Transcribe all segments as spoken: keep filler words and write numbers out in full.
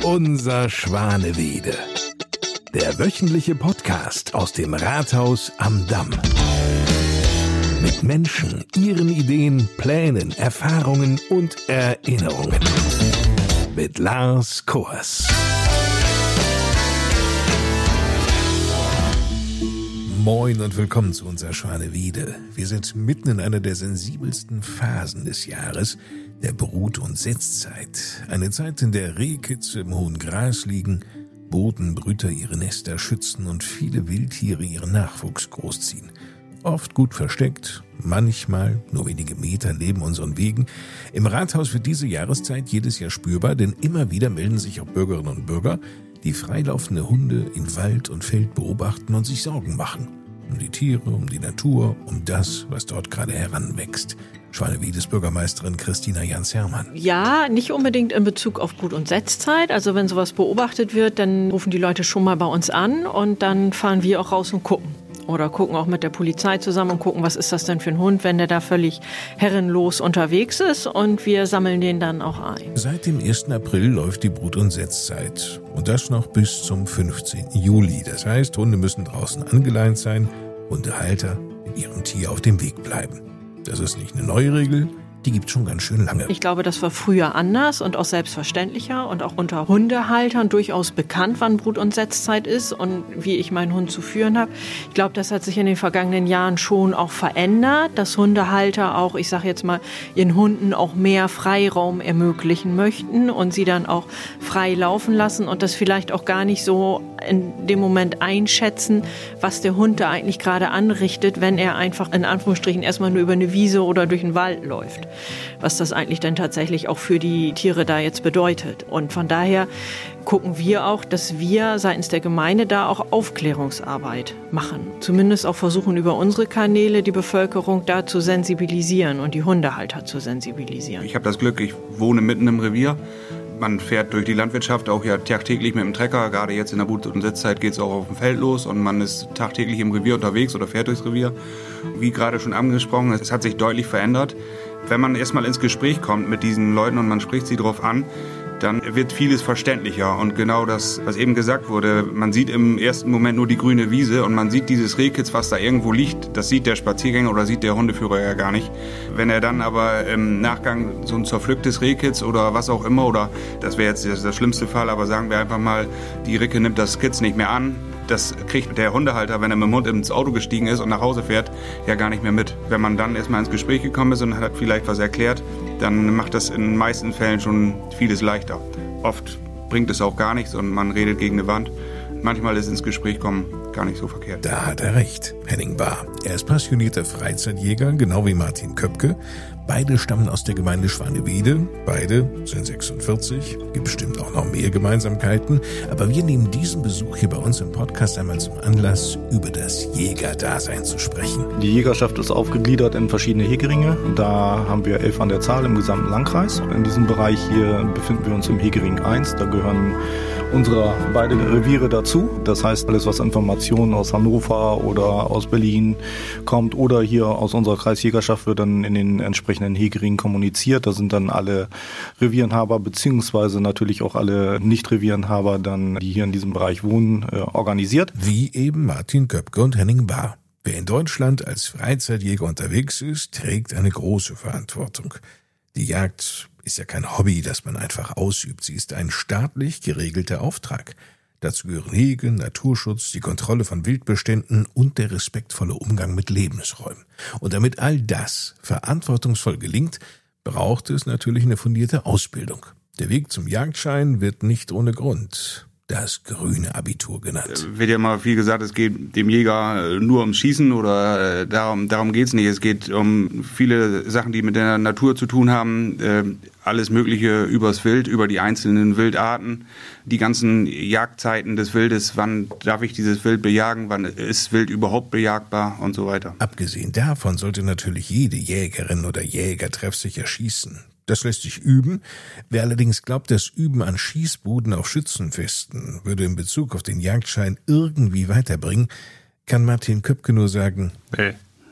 Unser Schwanewede. Der wöchentliche Podcast aus dem Rathaus am Damm. Mit Menschen, ihren Ideen, Plänen, Erfahrungen und Erinnerungen. Mit Lars Kors. Moin und willkommen zu Unser Schwanewede. Wir sind mitten in einer der sensibelsten Phasen des Jahres, der Brut- und Setzzeit. Eine Zeit, in der Rehkitze im hohen Gras liegen, Bodenbrüter ihre Nester schützen und viele Wildtiere ihren Nachwuchs großziehen. Oft gut versteckt, manchmal nur wenige Meter neben unseren Wegen. Im Rathaus wird diese Jahreszeit jedes Jahr spürbar, denn immer wieder melden sich auch Bürgerinnen und Bürger, die freilaufende Hunde in Wald und Feld beobachten und sich Sorgen machen. Um die Tiere, um die Natur, um das, was dort gerade heranwächst. Schwanewedes Bürgermeisterin Christina Jans-Hermann. Ja, nicht unbedingt in Bezug auf Brut- und Setzzeit. Also wenn sowas beobachtet wird, dann rufen die Leute schon mal bei uns an und dann fahren wir auch raus und gucken. Oder gucken auch mit der Polizei zusammen und gucken, was ist das denn für ein Hund, wenn der da völlig herrenlos unterwegs ist, und wir sammeln den dann auch ein. Seit dem ersten April läuft die Brut- und Setzzeit und das noch bis zum fünfzehnten Juli. Das heißt, Hunde müssen draußen angeleint sein, Hundehalter mit ihrem Tier auf dem Weg bleiben. Das ist nicht eine neue Regel, die gibt schon ganz schön lange. Ich glaube, das war früher anders und auch selbstverständlicher und auch unter Hundehaltern durchaus bekannt, wann Brut- und Setzzeit ist und wie ich meinen Hund zu führen habe. Ich glaube, das hat sich in den vergangenen Jahren schon auch verändert, dass Hundehalter auch, ich sage jetzt mal, ihren Hunden auch mehr Freiraum ermöglichen möchten und sie dann auch frei laufen lassen und das vielleicht auch gar nicht so in dem Moment einschätzen, was der Hund da eigentlich gerade anrichtet, wenn er einfach in Anführungsstrichen erstmal nur über eine Wiese oder durch den Wald läuft. Was das eigentlich dann tatsächlich auch für die Tiere da jetzt bedeutet. Und von daher gucken wir auch, dass wir seitens der Gemeinde da auch Aufklärungsarbeit machen. Zumindest auch versuchen, über unsere Kanäle die Bevölkerung da zu sensibilisieren und die Hundehalter zu sensibilisieren. Ich habe das Glück, ich wohne mitten im Revier. Man fährt durch die Landwirtschaft auch ja tagtäglich mit dem Trecker. Gerade jetzt in der Brut- und Setzzeit geht es auch auf dem Feld los und man ist tagtäglich im Revier unterwegs oder fährt durchs Revier. Wie gerade schon angesprochen, es hat sich deutlich verändert. Wenn man erstmal ins Gespräch kommt mit diesen Leuten und man spricht sie drauf an, dann wird vieles verständlicher. Und genau das, was eben gesagt wurde, man sieht im ersten Moment nur die grüne Wiese und man sieht dieses Rehkitz, was da irgendwo liegt, das sieht der Spaziergänger oder sieht der Hundeführer ja gar nicht. Wenn er dann aber im Nachgang so ein zerpflücktes Rehkitz oder was auch immer, oder das wäre jetzt der schlimmste Fall, aber sagen wir einfach mal, die Ricke nimmt das Kitz nicht mehr an, das kriegt der Hundehalter, wenn er mit dem Hund ins Auto gestiegen ist und nach Hause fährt, ja gar nicht mehr mit. Wenn man dann erstmal ins Gespräch gekommen ist und hat vielleicht was erklärt, dann macht das in den meisten Fällen schon vieles leichter. Oft bringt es auch gar nichts und man redet gegen eine Wand. Manchmal ist ins Gespräch kommen gar nicht so verkehrt. Da hat er recht, Henning Bahr. Er ist passionierter Freizeitjäger, genau wie Martin Köpke. Beide stammen aus der Gemeinde Schwanewede. Beide sind sechsundvierzig. Gibt bestimmt auch noch mehr Gemeinsamkeiten. Aber wir nehmen diesen Besuch hier bei uns im Podcast einmal zum Anlass, über das Jägerdasein zu sprechen. Die Jägerschaft ist aufgegliedert in verschiedene Hegeringe. Da haben wir elf an der Zahl im gesamten Landkreis. In diesem Bereich hier befinden wir uns im Hegering eins. Da gehören unsere beiden Reviere dazu. Das heißt, alles, was Informationen aus Hannover oder aus Berlin kommt oder hier aus unserer Kreisjägerschaft, wird dann in den entsprechenden Hegeringen kommuniziert. Da sind dann alle Revierenhaber beziehungsweise natürlich auch alle Nicht-Revierenhaber, dann, die hier in diesem Bereich wohnen, äh, organisiert. Wie eben Martin Köpke und Henning Bahr. Wer in Deutschland als Freizeitjäger unterwegs ist, trägt eine große Verantwortung. Die Jagd ist ja kein Hobby, das man einfach ausübt. Sie ist ein staatlich geregelter Auftrag. Dazu gehören Hege, Naturschutz, die Kontrolle von Wildbeständen und der respektvolle Umgang mit Lebensräumen. Und damit all das verantwortungsvoll gelingt, braucht es natürlich eine fundierte Ausbildung. Der Weg zum Jagdschein wird nicht ohne Grund das grüne Abitur genannt. Wird ja immer viel gesagt, es geht dem Jäger nur ums Schießen oder äh, darum, darum geht es nicht. Es geht um viele Sachen, die mit der Natur zu tun haben. Äh, alles Mögliche übers Wild, über die einzelnen Wildarten, die ganzen Jagdzeiten des Wildes, wann darf ich dieses Wild bejagen, wann ist Wild überhaupt bejagbar und so weiter. Abgesehen davon sollte natürlich jede Jägerin oder Jäger treffsicher schießen. Das lässt sich üben. Wer allerdings glaubt, das Üben an Schießbuden auf Schützenfesten würde in Bezug auf den Jagdschein irgendwie weiterbringen, kann Martin Köpke nur sagen, Nee.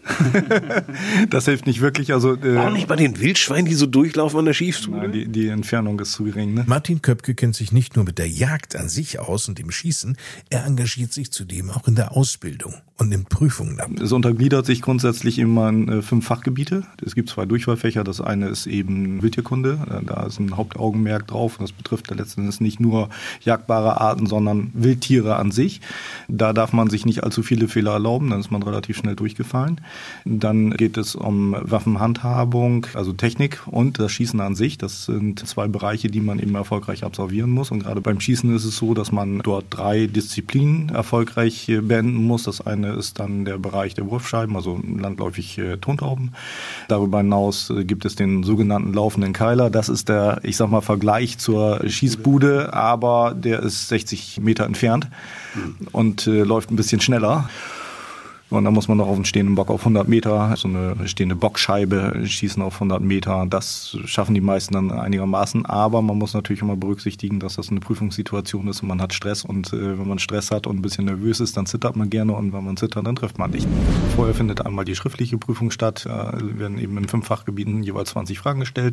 Das hilft nicht wirklich. Also, äh, auch nicht bei den Wildschweinen, die so durchlaufen an der Schießbude? Nein, die, die Entfernung ist zu gering. Ne? Martin Köpke kennt sich nicht nur mit der Jagd an sich aus und dem Schießen, er engagiert sich zudem auch in der Ausbildung und nimmt Prüfungen ab. Es untergliedert sich grundsätzlich immer in äh, fünf Fachgebiete. Es gibt zwei Durchwahlfächer. Das eine ist eben Wildtierkunde. Da ist ein Hauptaugenmerk drauf. Das betrifft letzten Endes nicht nur jagdbare Arten, sondern Wildtiere an sich. Da darf man sich nicht allzu viele Fehler erlauben, dann ist man relativ schnell durchgefallen. Dann geht es um Waffenhandhabung, also Technik und das Schießen an sich. Das sind zwei Bereiche, die man eben erfolgreich absolvieren muss. Und gerade beim Schießen ist es so, dass man dort drei Disziplinen erfolgreich beenden muss. Das eine ist dann der Bereich der Wurfscheiben, also landläufig äh, Tontauben. Darüber hinaus äh, gibt es den sogenannten laufenden Keiler. Das ist der, ich sag mal, Vergleich zur Schießbude, aber der ist sechzig Meter entfernt und äh, läuft ein bisschen schneller. Und dann muss man noch auf einen stehenden Bock auf hundert Meter, so eine stehende Bockscheibe schießen auf hundert Meter. Das schaffen die meisten dann einigermaßen. Aber man muss natürlich immer berücksichtigen, dass das eine Prüfungssituation ist und man hat Stress. Und äh, wenn man Stress hat und ein bisschen nervös ist, dann zittert man gerne. Und wenn man zittert, dann trifft man nicht. Vorher findet einmal die schriftliche Prüfung statt. Da werden eben in fünf Fachgebieten jeweils zwanzig Fragen gestellt,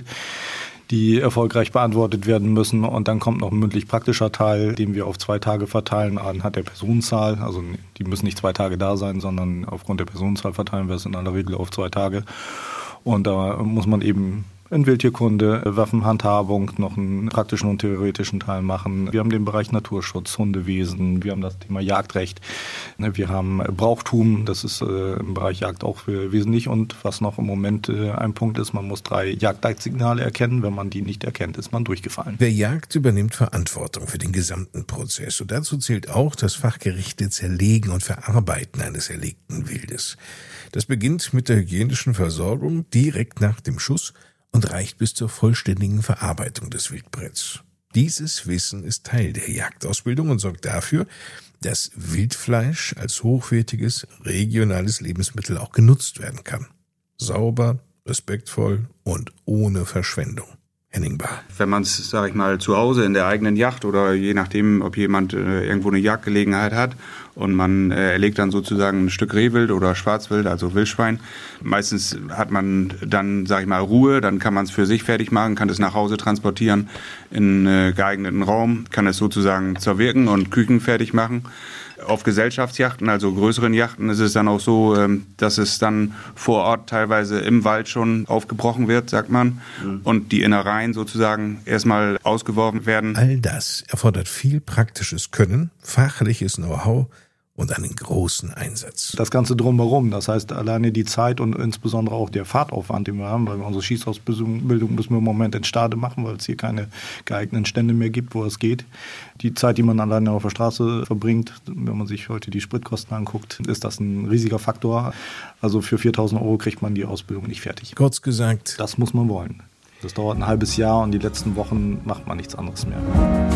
die erfolgreich beantwortet werden müssen. Und dann kommt noch ein mündlich-praktischer Teil, den wir auf zwei Tage verteilen anhand der Personenzahl. Also die müssen nicht zwei Tage da sein, sondern aufgrund der Personenzahl verteilen wir es in aller Regel auf zwei Tage. Und da muss man eben in Wildtierkunde, Waffenhandhabung noch einen praktischen und theoretischen Teil machen. Wir haben den Bereich Naturschutz, Hundewesen, wir haben das Thema Jagdrecht, wir haben Brauchtum, das ist äh, im Bereich Jagd auch wesentlich. Und was noch im Moment äh, ein Punkt ist, man muss drei Jagdleitsignale erkennen. Wenn man die nicht erkennt, ist man durchgefallen. Wer jagt, übernimmt Verantwortung für den gesamten Prozess. Und dazu zählt auch das fachgerechte Zerlegen und Verarbeiten eines erlegten Wildes. Das beginnt mit der hygienischen Versorgung direkt nach dem Schuss und reicht bis zur vollständigen Verarbeitung des Wildbretts. Dieses Wissen ist Teil der Jagdausbildung und sorgt dafür, dass Wildfleisch als hochwertiges, regionales Lebensmittel auch genutzt werden kann. Sauber, respektvoll und ohne Verschwendung. Henning Bahr. Wenn man es, sage ich mal, zu Hause in der eigenen Yacht oder je nachdem, ob jemand äh, irgendwo eine Jagdgelegenheit hat und man äh, erlegt dann sozusagen ein Stück Rehwild oder Schwarzwild, also Wildschwein. Meistens hat man dann, sage ich mal, Ruhe, dann kann man es für sich fertig machen, kann es nach Hause transportieren in äh, geeigneten Raum, kann es sozusagen zerwirken und küchenfertig machen. Auf Gesellschaftsjachten, also größeren Yachten, ist es dann auch so, dass es dann vor Ort teilweise im Wald schon aufgebrochen wird, sagt man, mhm. und die Innereien sozusagen erstmal ausgeworfen werden. All das erfordert viel praktisches Können, fachliches Know-how und einen großen Einsatz. Das Ganze drumherum, das heißt alleine die Zeit und insbesondere auch der Fahrtaufwand, den wir haben, weil wir unsere Schießausbildung müssen wir im Moment in Stade machen, weil es hier keine geeigneten Stände mehr gibt, wo es geht. Die Zeit, die man alleine auf der Straße verbringt, wenn man sich heute die Spritkosten anguckt, ist das ein riesiger Faktor. Also für viertausend Euro kriegt man die Ausbildung nicht fertig. Kurz gesagt, das muss man wollen. Das dauert ein halbes Jahr und die letzten Wochen macht man nichts anderes mehr.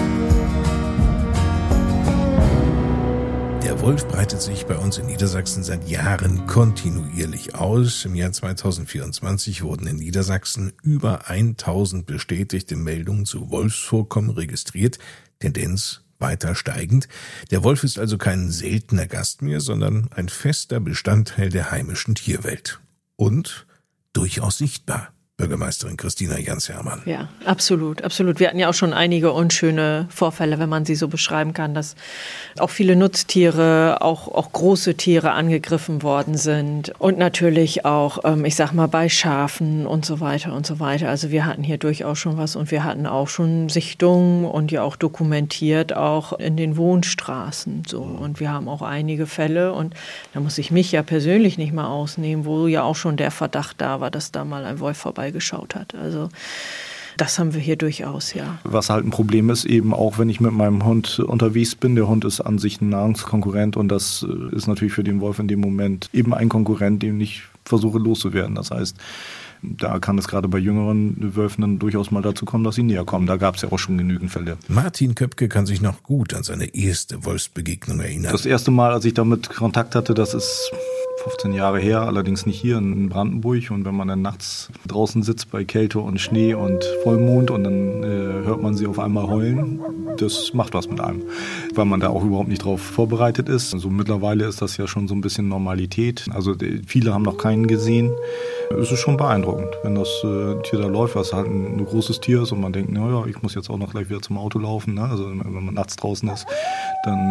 Der Wolf breitet sich bei uns in Niedersachsen seit Jahren kontinuierlich aus. Im Jahr zweitausendvierundzwanzig wurden in Niedersachsen über tausend bestätigte Meldungen zu Wolfsvorkommen registriert. Tendenz weiter steigend. Der Wolf ist also kein seltener Gast mehr, sondern ein fester Bestandteil der heimischen Tierwelt. Und durchaus sichtbar. Bürgermeisterin Christina Jans-Hermann. Ja, absolut, absolut. Wir hatten ja auch schon einige unschöne Vorfälle, wenn man sie so beschreiben kann, dass auch viele Nutztiere, auch, auch große Tiere angegriffen worden sind. Und natürlich auch, ich sag mal, bei Schafen und so weiter und so weiter. Also wir hatten hier durchaus schon was und wir hatten auch schon Sichtungen und ja auch dokumentiert, auch in den Wohnstraßen. So. Und wir haben auch einige Fälle und da muss ich mich ja persönlich nicht mal ausnehmen, wo ja auch schon der Verdacht da war, dass da mal ein Wolf vorbei geschaut hat. Also das haben wir hier durchaus, ja. Was halt ein Problem ist, eben auch wenn ich mit meinem Hund unterwegs bin, der Hund ist an sich ein Nahrungskonkurrent und das ist natürlich für den Wolf in dem Moment eben ein Konkurrent, dem ich versuche loszuwerden. Das heißt, da kann es gerade bei jüngeren Wölfen dann durchaus mal dazu kommen, dass sie näher kommen. Da gab es ja auch schon genügend Fälle. Martin Köpke kann sich noch gut an seine erste Wolfsbegegnung erinnern. Das erste Mal, als ich damit Kontakt hatte, das ist fünfzehn Jahre her, allerdings nicht hier in Brandenburg. Und wenn man dann nachts draußen sitzt bei Kälte und Schnee und Vollmond und dann äh, hört man sie auf einmal heulen, Das macht was mit einem, weil man da auch überhaupt nicht drauf vorbereitet ist. Also mittlerweile ist das ja schon so ein bisschen Normalität. Also viele haben noch keinen gesehen. Es ist schon beeindruckend, wenn das äh, Tier da läuft, was halt ein, ein großes Tier ist und man denkt, naja, ich muss jetzt auch noch gleich wieder zum Auto laufen. Ne? Also wenn man nachts draußen ist, dann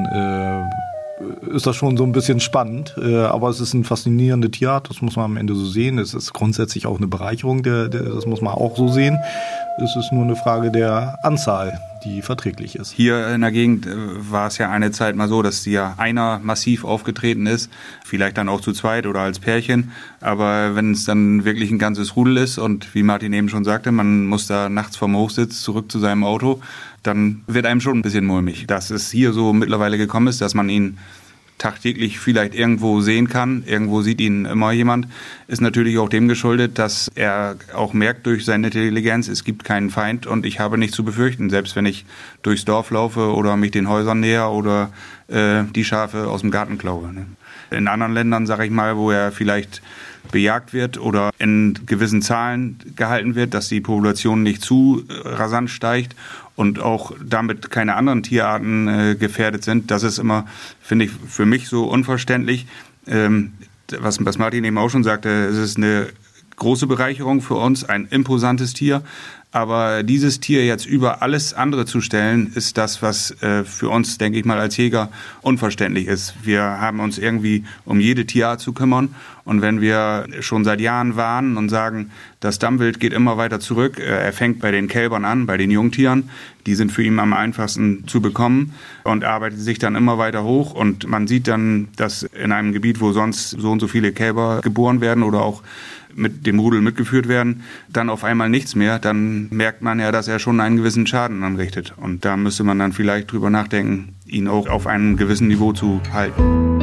äh, ist das schon so ein bisschen spannend. Äh, aber es ist ein faszinierende Tierart, das muss man am Ende so sehen. Es ist grundsätzlich auch eine Bereicherung, der, der, das muss man auch so sehen. Es ist nur eine Frage der Anzahl, die verträglich ist. Hier in der Gegend war es ja eine Zeit mal so, dass ja einer massiv aufgetreten ist, vielleicht dann auch zu zweit oder als Pärchen. Aber wenn es dann wirklich ein ganzes Rudel ist und wie Martin eben schon sagte, man muss da nachts vom Hochsitz zurück zu seinem Auto, dann wird einem schon ein bisschen mulmig. Dass es hier so mittlerweile gekommen ist, dass man ihn tagtäglich vielleicht irgendwo sehen kann, irgendwo sieht ihn immer jemand, ist natürlich auch dem geschuldet, dass er auch merkt durch seine Intelligenz, es gibt keinen Feind und ich habe nichts zu befürchten, selbst wenn ich durchs Dorf laufe oder mich den Häusern näher oder äh, die Schafe aus dem Garten klaue. Ne? In anderen Ländern, sage ich mal, wo er vielleicht bejagt wird oder in gewissen Zahlen gehalten wird, dass die Population nicht zu rasant steigt und auch damit keine anderen Tierarten äh, gefährdet sind. Das ist immer, finde ich, für mich so unverständlich. Ähm, was, was Martin eben auch schon sagte, es ist eine große Bereicherung für uns, ein imposantes Tier. Aber dieses Tier jetzt über alles andere zu stellen, ist das, was äh, für uns, denke ich mal, als Jäger unverständlich ist. Wir haben uns irgendwie um jede Tierart zu kümmern. Und wenn wir schon seit Jahren warnen und sagen, das Dammwild geht immer weiter zurück, äh, er fängt bei den Kälbern an, bei den Jungtieren, die sind für ihn am einfachsten zu bekommen und arbeitet sich dann immer weiter hoch. Und man sieht dann, dass in einem Gebiet, wo sonst so und so viele Kälber geboren werden oder auch mit dem Rudel mitgeführt werden, dann auf einmal nichts mehr, dann merkt man ja, dass er schon einen gewissen Schaden anrichtet. Und da müsste man dann vielleicht drüber nachdenken, ihn auch auf einem gewissen Niveau zu halten.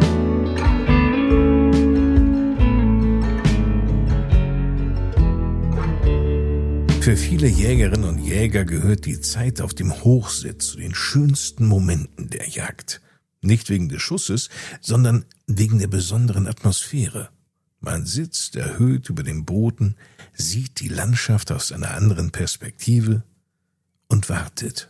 Für viele Jägerinnen und Jäger gehört die Zeit auf dem Hochsitz zu den schönsten Momenten der Jagd. Nicht wegen des Schusses, sondern wegen der besonderen Atmosphäre. Man sitzt erhöht über dem Boden, sieht die Landschaft aus einer anderen Perspektive und wartet.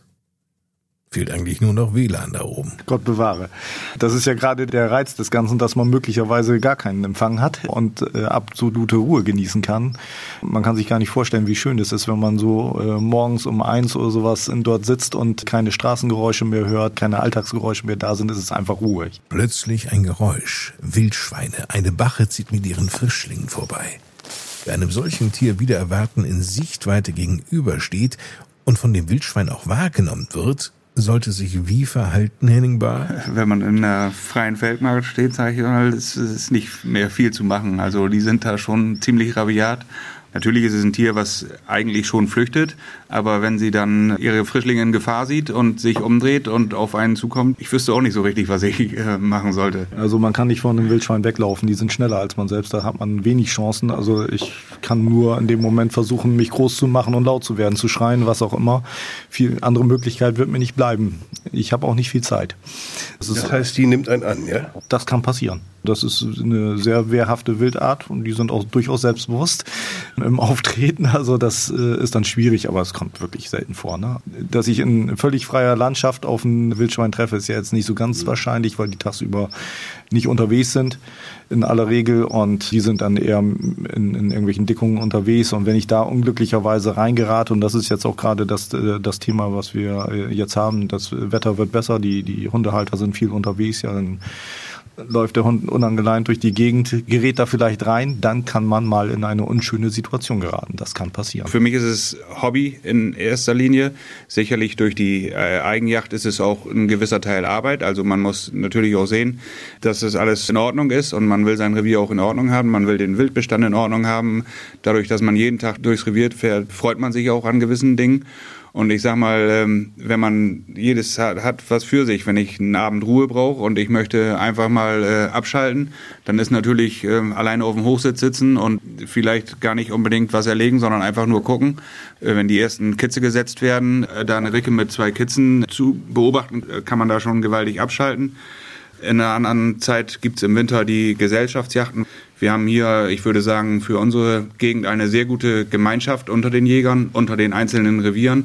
Fehlt eigentlich nur noch W L A N da oben. Gott bewahre. Das ist ja gerade der Reiz des Ganzen, dass man möglicherweise gar keinen Empfang hat und äh, absolute Ruhe genießen kann. Man kann sich gar nicht vorstellen, wie schön es ist, wenn man so äh, morgens um eins oder sowas dort sitzt und keine Straßengeräusche mehr hört, keine Alltagsgeräusche mehr da sind. Es ist einfach ruhig. Plötzlich ein Geräusch. Wildschweine. Eine Bache zieht mit ihren Frischlingen vorbei. Wer einem solchen Tier wider Erwarten in Sichtweite gegenübersteht und von dem Wildschwein auch wahrgenommen wird, sollte sich wie verhalten, Henning Bahr? Wenn man in einer freien Feldmarkt steht, sage ich mal, ist es nicht mehr viel zu machen. Also die sind da schon ziemlich rabiat. Natürlich ist es ein Tier, was eigentlich schon flüchtet, aber wenn sie dann ihre Frischlinge in Gefahr sieht und sich umdreht und auf einen zukommt, ich wüsste auch nicht so richtig, was ich äh, machen sollte. Also man kann nicht von einem Wildschwein weglaufen, die sind schneller als man selbst, da hat man wenig Chancen. Also ich kann nur in dem Moment versuchen, mich groß zu machen und laut zu werden, zu schreien, was auch immer. Viel andere Möglichkeit wird mir nicht bleiben. Ich habe auch nicht viel Zeit. Das, das heißt, die nimmt einen an, ja? Das kann passieren. Das ist eine sehr wehrhafte Wildart und die sind auch durchaus selbstbewusst im Auftreten. Also das ist dann schwierig, aber es kommt wirklich selten vor. Ne? Dass ich in völlig freier Landschaft auf ein Wildschwein treffe, ist ja jetzt nicht so ganz wahrscheinlich, weil die tagsüber nicht unterwegs sind in aller Regel und die sind dann eher in, in irgendwelchen Dickungen unterwegs. Und wenn ich da unglücklicherweise reingerate, und das ist jetzt auch gerade das, das Thema, was wir jetzt haben, das Wetter wird besser, die, die Hundehalter sind viel unterwegs, ja, dann läuft der Hund unangeleint durch die Gegend, gerät da vielleicht rein, dann kann man mal in eine unschöne Situation geraten. Das kann passieren. Für mich ist es Hobby in erster Linie. Sicherlich durch die äh, Eigenjagd ist es auch ein gewisser Teil Arbeit. Also man muss natürlich auch sehen, dass das alles in Ordnung ist und man will sein Revier auch in Ordnung haben. Man will den Wildbestand in Ordnung haben. Dadurch, dass man jeden Tag durchs Revier fährt, freut man sich auch an gewissen Dingen. Und ich sag mal, wenn man jedes hat, hat was für sich, wenn ich einen Abend Ruhe brauche und ich möchte einfach mal äh, abschalten, dann ist natürlich äh, alleine auf dem Hochsitz sitzen und vielleicht gar nicht unbedingt was erlegen, sondern einfach nur gucken. Äh, wenn die ersten Kitze gesetzt werden, äh, da eine Ricke mit zwei Kitzen zu beobachten, äh, kann man da schon gewaltig abschalten. In einer anderen Zeit gibt's im Winter die Gesellschaftsjachten. Wir haben hier, ich würde sagen, für unsere Gegend eine sehr gute Gemeinschaft unter den Jägern, unter den einzelnen Revieren.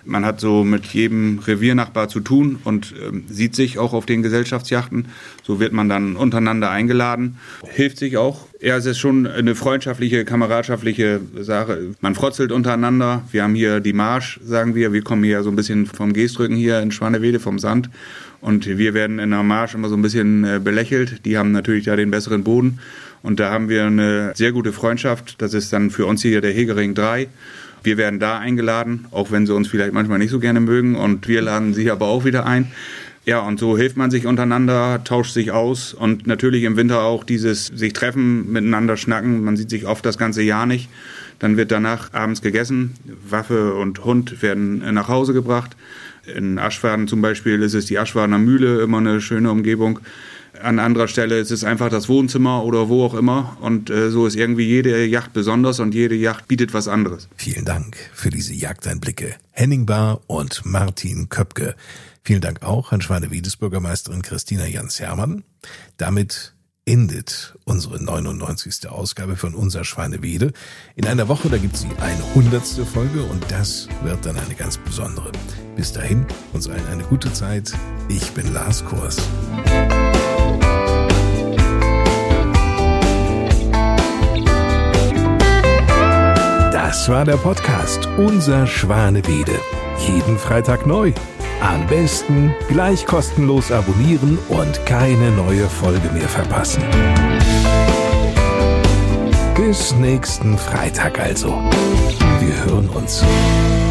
Man hat so mit jedem Reviernachbar zu tun und ähm, sieht sich auch auf den Gesellschaftsjachten. So wird man dann untereinander eingeladen, hilft sich auch. Ja, es ist schon eine freundschaftliche, kameradschaftliche Sache. Man frotzelt untereinander. Wir haben hier die Marsch, sagen wir. Wir kommen hier so ein bisschen vom Geestrücken hier in Schwanewede, vom Sand. Und wir werden in der Marsch immer so ein bisschen äh, belächelt. Die haben natürlich da den besseren Boden. Und da haben wir eine sehr gute Freundschaft. Das ist dann für uns hier der Hegering drei. Wir werden da eingeladen, auch wenn sie uns vielleicht manchmal nicht so gerne mögen. Und wir laden sie aber auch wieder ein. Ja, und so hilft man sich untereinander, tauscht sich aus. Und natürlich im Winter auch dieses sich treffen, miteinander schnacken. Man sieht sich oft das ganze Jahr nicht. Dann wird danach abends gegessen. Waffe und Hund werden nach Hause gebracht. In Aschwaden zum Beispiel ist es die Aschwadener Mühle, immer eine schöne Umgebung. An anderer Stelle ist es einfach das Wohnzimmer oder wo auch immer. Und äh, so ist irgendwie jede Yacht besonders und jede Yacht bietet was anderes. Vielen Dank für diese Jagdeinblicke. Henning Bahr und Martin Köpke. Vielen Dank auch an Schwanewedes Bürgermeisterin Christina Jans-Hermann. Damit endet unsere neunundneunzigste Ausgabe von Unser Schwanewede. In einer Woche, da gibt es die hundertste Folge und das wird dann eine ganz besondere. Bis dahin, uns allen eine gute Zeit. Ich bin Lars Kors. Das war der Podcast Unser Schwanewede. Jeden Freitag neu. Am besten gleich kostenlos abonnieren und keine neue Folge mehr verpassen. Bis nächsten Freitag also. Wir hören uns.